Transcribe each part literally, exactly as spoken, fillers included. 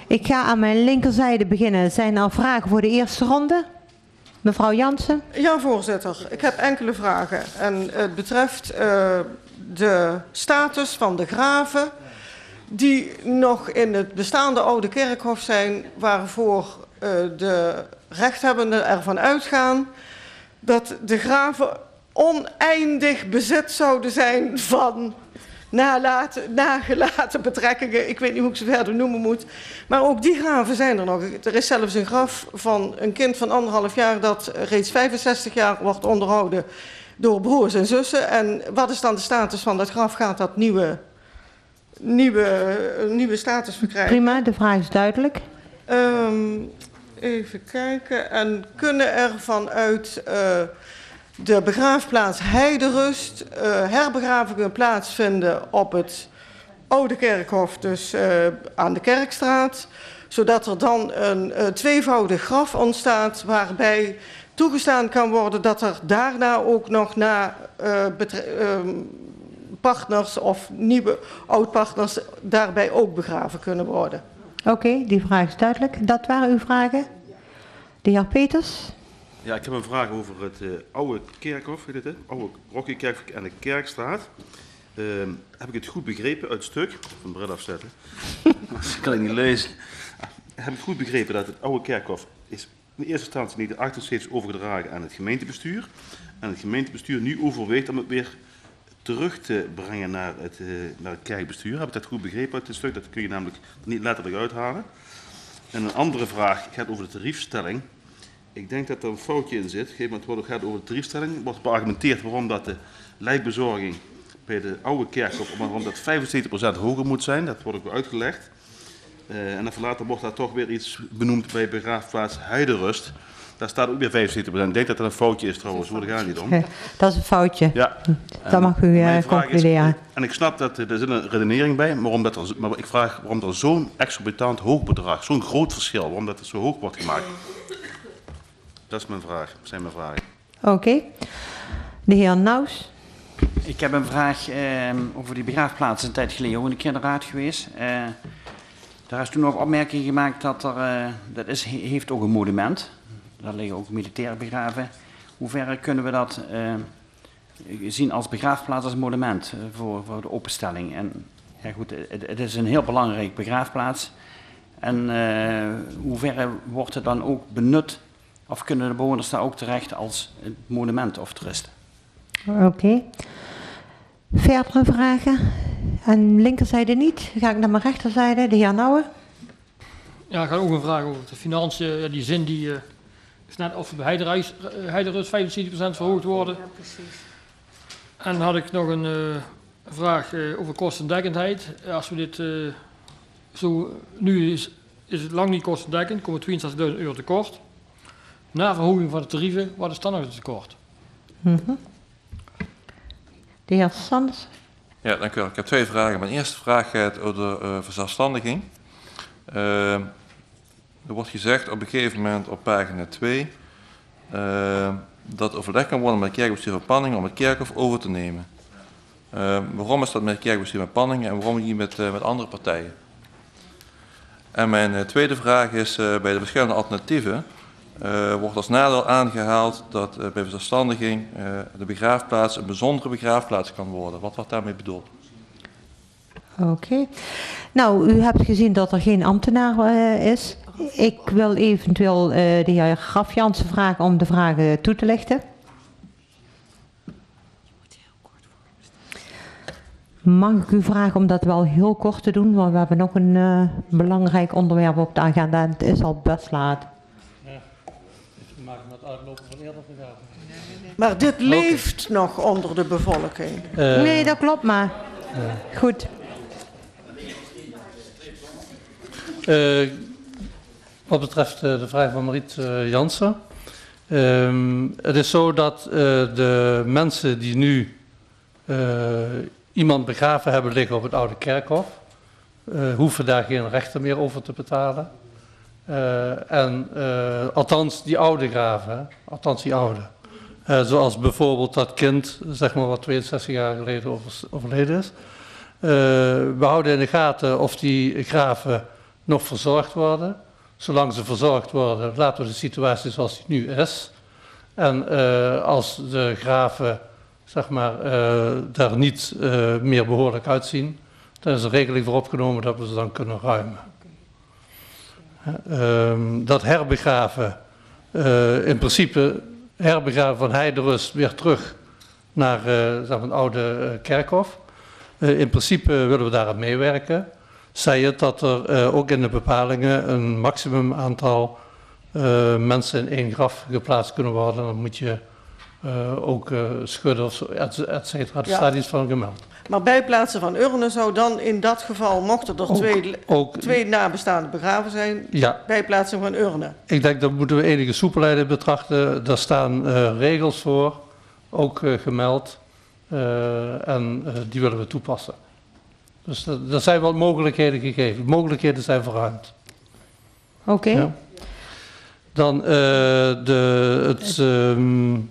Ik ga aan mijn linkerzijde beginnen. Zijn er vragen voor de eerste ronde? Mevrouw Jansen. Ja, voorzitter. Ik heb enkele vragen. En het betreft uh, de status van de graven die nog in het bestaande oude kerkhof zijn, waarvoor uh, de rechthebbenden ervan uitgaan dat de graven oneindig bezit zouden zijn van nalaten, nagelaten betrekkingen. Ik weet niet hoe ik ze verder noemen moet. Maar ook die graven zijn er nog. Er is zelfs een graf van een kind van anderhalf jaar dat reeds vijfenzestig jaar wordt onderhouden door broers en zussen. En wat is dan de status van dat graf? Gaat dat nieuwe, nieuwe, nieuwe status verkrijgen? Prima, de vraag is duidelijk. Um, even kijken. En kunnen er vanuit uh, de begraafplaats Heiderust uh, herbegravingen plaatsvinden op het oude kerkhof, dus uh, aan de Kerkstraat, zodat er dan een uh, tweevoudig graf ontstaat waarbij toegestaan kan worden dat er daarna ook nog na uh, uh, partners of nieuwe oud-partners daarbij ook begraven kunnen worden. Oké, okay, die vraag is duidelijk. Dat waren uw vragen. De heer Peters. Ja, ik heb een vraag over het uh, oude kerkhof, weet je het, oude Rokierkerkhof en de Kerkstraat. Uh, heb ik het goed begrepen uit het stuk? Van bril afzetten. Dat kan ik niet lezen. Heb ik goed begrepen dat het oude kerkhof is in eerste instantie in negentien achtenzeventig overgedragen aan het gemeentebestuur. En het gemeentebestuur nu overweegt om het weer terug te brengen naar het, uh, naar het kerkbestuur. Heb ik dat goed begrepen uit het stuk? Dat kun je namelijk niet letterlijk uithalen. En een andere vraag gaat over de tariefstelling. Ik denk dat er een foutje in zit. Op een gegeven moment wordt het gaat over de tariefstelling. Er wordt beargumenteerd waarom dat de lijkbezorging bij de oude kerkhof, waarom dat vijfenzeventig procent hoger moet zijn. Dat wordt ook weer uitgelegd. Uh, en dan later wordt daar toch weer iets benoemd bij begraafplaats Heiderust. Daar staat ook weer vijfenzeventig procent. Ik denk dat dat een foutje is trouwens, hoor, daar gaat niet om. Dat is een foutje. Ja. Dat mag u uh, concluderen. Is, en ik snap dat er zit een redenering bij, maar, omdat er, maar ik vraag waarom er zo'n exorbitant hoog bedrag, zo'n groot verschil, waarom dat zo hoog wordt gemaakt. Dat is mijn vraag, dat zijn mijn vragen. Oké. Okay. De heer Naus. Ik heb een vraag eh, over die begraafplaats. Een tijd geleden ook in de kinderraad geweest. Uh, daar is toen nog opmerking gemaakt dat er, uh, dat is, heeft ook een monument. Daar liggen ook militairen begraven. Hoe ver kunnen we dat uh, zien als begraafplaats, als monument uh, voor, voor de openstelling? En ja goed, het, het is een heel belangrijk begraafplaats. En uh, hoe ver wordt het dan ook benut? Of kunnen de bewoners daar ook terecht als monument of trust? Oké. Okay. Verdere vragen? Aan linkerzijde niet. Dan ga ik naar mijn rechterzijde. De heer Nouwen. Ja, ik had ook een vraag over de financiën. Ja, die zin die uh, is net of bij Heiderust vijfenzeventig procent verhoogd worden. Ja, precies. En dan had ik nog een uh, vraag uh, over kostendekkendheid. Als we dit uh, zo... Nu is, is het lang niet kostendekkend. Komen tweeënzestigduizend euro tekort. Na verhoging van de tarieven, wat is dan nog het tekort? Mm-hmm. De heer Sanders. Ja, dank u wel. Ik heb twee vragen. Mijn eerste vraag gaat over de uh, verzelfstandiging. Uh, er wordt gezegd op een gegeven moment op pagina twee uh, dat overleg kan worden met het kerkbestuur van Panningen om het kerkhof over te nemen. Uh, waarom is dat met het kerkbestuur van Panningen en waarom niet met, uh, met andere partijen? En mijn uh, tweede vraag is uh, bij de verschillende alternatieven. Uh, wordt als nadeel aangehaald dat uh, bij verzelfstandiging uh, de begraafplaats een bijzondere begraafplaats kan worden. Wat wordt daarmee bedoeld? Oké. Okay. Nou, u hebt gezien dat er geen ambtenaar uh, is. Ik wil eventueel uh, de heer Graf Jansen vragen om de vragen toe te lichten. Mag ik u vragen om dat wel heel kort te doen, want we hebben nog een uh, belangrijk onderwerp op de agenda en het is al best laat. Maar dit leeft okay. nog onder de bevolking. Uh, nee, dat klopt maar. Uh, Goed. Uh, wat betreft uh, de vraag van Mariet uh, Jansen. Um, het is zo dat uh, de mensen die nu uh, iemand begraven hebben liggen op het oude kerkhof, uh, hoeven daar geen rechten meer over te betalen. Uh, en uh, althans die oude graven, hè? althans die oude. Uh, zoals bijvoorbeeld dat kind, zeg maar wat tweeënzestig jaar geleden overleden is. Uh, we houden in de gaten of die graven nog verzorgd worden. Zolang ze verzorgd worden, laten we de situatie zoals die nu is. En uh, als de graven, zeg maar, uh, daar niet uh, meer behoorlijk uitzien, dan is er regeling voor opgenomen dat we ze dan kunnen ruimen. Uh, dat herbegraven, uh, in principe herbegraven van Heiderust weer terug naar uh, zeg maar een oude uh, kerkhof. Uh, in principe willen we daaraan meewerken. Zij het dat er uh, ook in de bepalingen een maximum aantal uh, mensen in één graf geplaatst kunnen worden. Dan moet je uh, ook uh, schudden of zo, et, et cetera. Er Ja. staat iets van gemeld. Maar bijplaatsen van urnen zou dan in dat geval, mochten er Ook- twee, ook- twee nabestaanden begraven zijn, Ja, bijplaatsing van urnen. ik denk dat moeten we enige soepelheid in betrachten. Daar staan uh, regels voor, ook uh, gemeld. Uh, en uh, die willen we toepassen. Dus er er zijn wel mogelijkheden gegeven. Mogelijkheden zijn verruimd. Oké. Ja. Dan uh, de, het, um,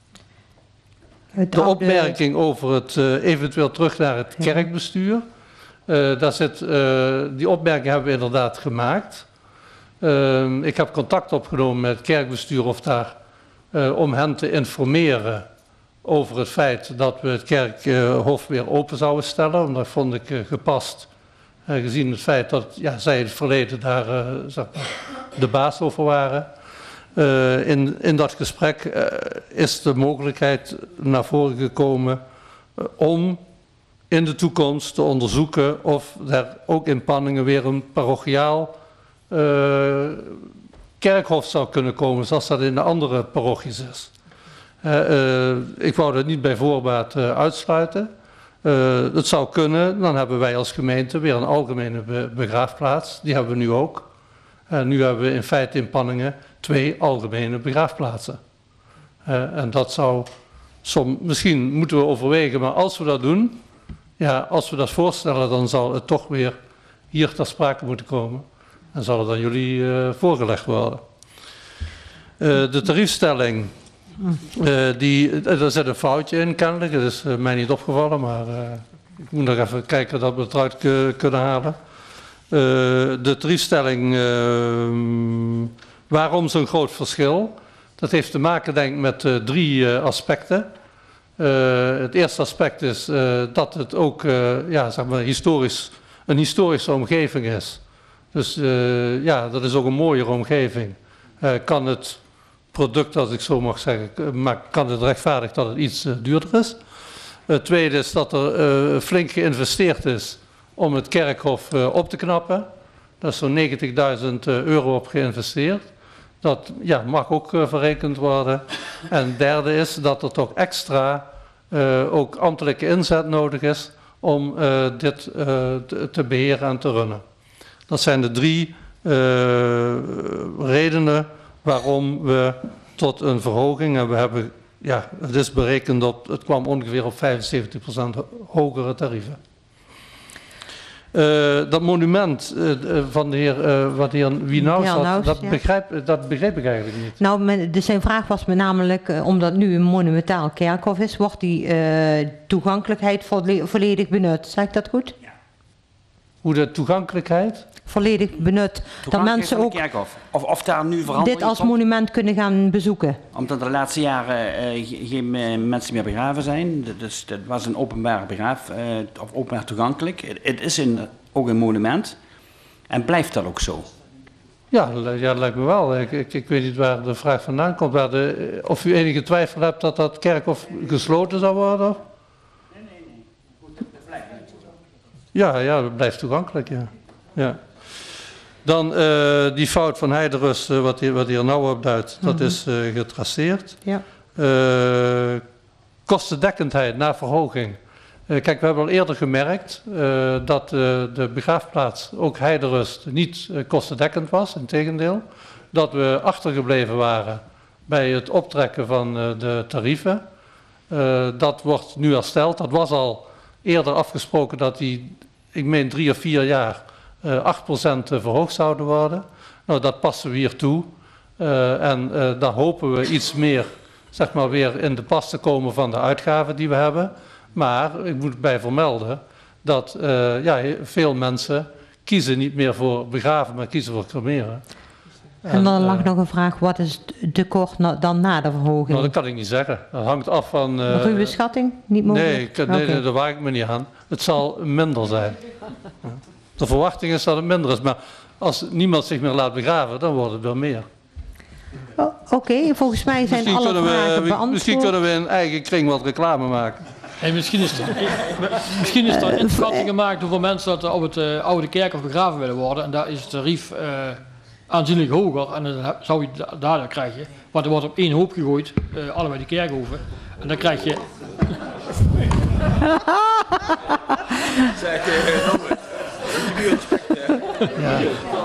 Het de oude- opmerking over het uh, eventueel terug naar het kerkbestuur. Uh, daar zit, uh, die opmerking hebben we inderdaad gemaakt. Uh, ik heb contact opgenomen met het kerkbestuur of daar, uh, om hen te informeren over het feit dat we het kerkhof weer open zouden stellen. Want dat vond ik uh, gepast, uh, gezien het feit dat ja, zij in het verleden daar uh, zeg maar, de baas over waren. Uh, in, in dat gesprek uh, is de mogelijkheid naar voren gekomen uh, om in de toekomst te onderzoeken of er ook in Panningen weer een parochiaal uh, kerkhof zou kunnen komen, zoals dat in de andere parochies is. Uh, uh, ik wou dat niet bij voorbaat uh, uitsluiten. Uh, het zou kunnen, dan hebben wij als gemeente weer een algemene be begraafplaats. Die hebben we nu ook. Uh, nu hebben we in feite in Panningen twee algemene begraafplaatsen. Uh, en dat zou, som, misschien moeten we overwegen, maar als we dat doen, ja, als we dat voorstellen, dan zal het toch weer hier ter sprake moeten komen. En zal het aan jullie uh, voorgelegd worden. Uh, de tariefstelling, uh, die, er zit een foutje in kennelijk, dat is uh, mij niet opgevallen, maar uh, ik moet nog even kijken dat we het eruit kunnen halen. Uh, de tariefstelling, uh, waarom zo'n groot verschil? Dat heeft te maken denk ik met uh, drie uh, aspecten. Uh, het eerste aspect is uh, dat het ook uh, ja, zeg maar historisch, een historische omgeving is. Dus uh, ja, dat is ook een mooiere omgeving. Uh, kan het product, als ik zo mag zeggen, maar kan het rechtvaardig dat het iets uh, duurder is. Het tweede is dat er uh, flink geïnvesteerd is om het kerkhof uh, op te knappen. Daar is zo'n negentigduizend euro op geïnvesteerd. Dat ja, mag ook uh, verrekend worden. En het derde is dat er toch extra uh, ook ambtelijke inzet nodig is om uh, dit uh, te, te beheren en te runnen. Dat zijn de drie uh, redenen waarom we tot een verhoging, en we hebben, ja, het is berekend op, het kwam ongeveer op vijfenzeventig procent hogere tarieven. Uh, dat monument uh, van de heer, uh, wat de heer Wienhuis Ja, had, nou, dat, ja. begrijp, dat begreep ik eigenlijk niet. Nou, men, de, zijn vraag was met namelijk, uh, omdat nu een monumentaal kerkhof is, wordt die uh, toegankelijkheid volle, volledig benut. Zeg ik dat goed? Hoe de toegankelijkheid? Volledig benut. Dat mensen ook Kerkhof. Of, of daar nu verandering dit als komt, monument kunnen gaan bezoeken. omdat de laatste jaren uh, ge- geen uh, mensen meer begraven zijn. D- Dus dat was een openbare begraaf, uh, of openbaar toegankelijk. Het, het is een, ook een monument. En blijft dat ook zo? Ja, dat, ja, dat lijkt me wel. Ik, ik, ik weet niet waar de vraag vandaan komt. Waar de, of u enige twijfel hebt dat dat kerkhof gesloten zou worden? Nee, nee, nee. Het blijft Ja, ja, het blijft toegankelijk, ja. ja. Dan uh, die fout van Heiderust, uh, wat, hier, wat hier nou op duidt, dat Mm-hmm. is uh, getraceerd. Ja. Uh, kostendekkendheid na verhoging. Uh, kijk, we hebben al eerder gemerkt uh, dat uh, de begraafplaats, ook Heiderust, niet uh, kostendekkend was. Integendeel, dat we achtergebleven waren bij het optrekken van uh, de tarieven. Uh, dat wordt nu hersteld. Dat was al eerder afgesproken dat die, ik meen drie of vier jaar, uh, acht procent verhoogd zouden worden. Nou, dat passen we hier toe. Uh, en uh, daar hopen we iets meer, zeg maar, weer in de pas te komen van de uitgaven die we hebben. Maar ik moet bij vermelden dat uh, ja, veel mensen kiezen niet meer voor begraven, maar kiezen voor cremeren. En dan lag uh, nog een vraag, wat is het tekort na, dan na de verhoging? Nou, dat kan ik niet zeggen. Dat hangt af van... Uh, Ruwe schatting? Niet mogelijk? nee, ik, nee, okay. nee, daar waag ik me niet aan. Het zal minder zijn. De verwachting is dat het minder is, maar als niemand zich meer laat begraven, dan wordt het wel meer. Oh, Oké, okay. Volgens mij zijn misschien alle vragen we, beantwoord. Misschien kunnen we in eigen kring wat reclame maken. En misschien is er, misschien is er inschatting gemaakt hoeveel mensen dat er op het uh, oude kerkhof begraven willen worden. En daar is het tarief uh, aanzienlijk hoger. En dan zou je da daardoor krijgen. Want er wordt op één hoop gegooid, uh, allebei de kerkhoven. En dan krijg je... Ja.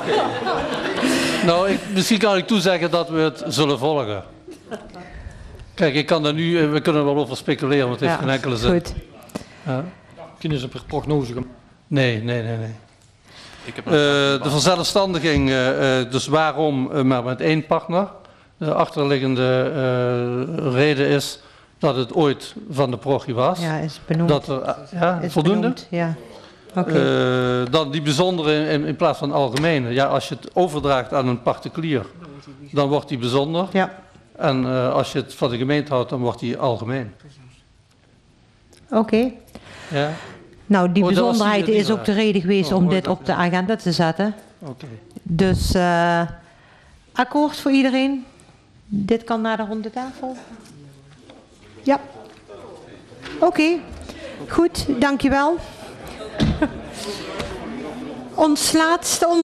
Nou, ik, misschien kan ik toezeggen dat we het zullen volgen. Kijk, ik kan er nu, we kunnen er wel over speculeren, want het heeft ja, geen enkele zin. Goed. Ja. Misschien is er een prognose gemaakt. Nee, nee, nee, nee. Ik heb Uh, de verzelfstandiging, uh, uh, dus waarom uh, maar met één partner? De achterliggende uh, reden is dat het ooit van de parochie was. Ja, is benoemd. Dat er, uh, ja, is voldoende? Benoemd, ja. Okay. Uh, dan die bijzondere in, in plaats van algemene. Ja, als je het overdraagt aan een particulier, dan wordt die bijzonder. Ja. En uh, als je het van de gemeente houdt, dan wordt die algemeen. Oké. Okay. Ja. Nou, die oh, bijzonderheid die, die is ook de reden geweest oh, om dit op de agenda te zetten. Oké. Okay. Dus uh, akkoord voor iedereen? Dit kan naar de ronde tafel? Ja. Oké. Okay. Goed, dankjewel. Ons laatste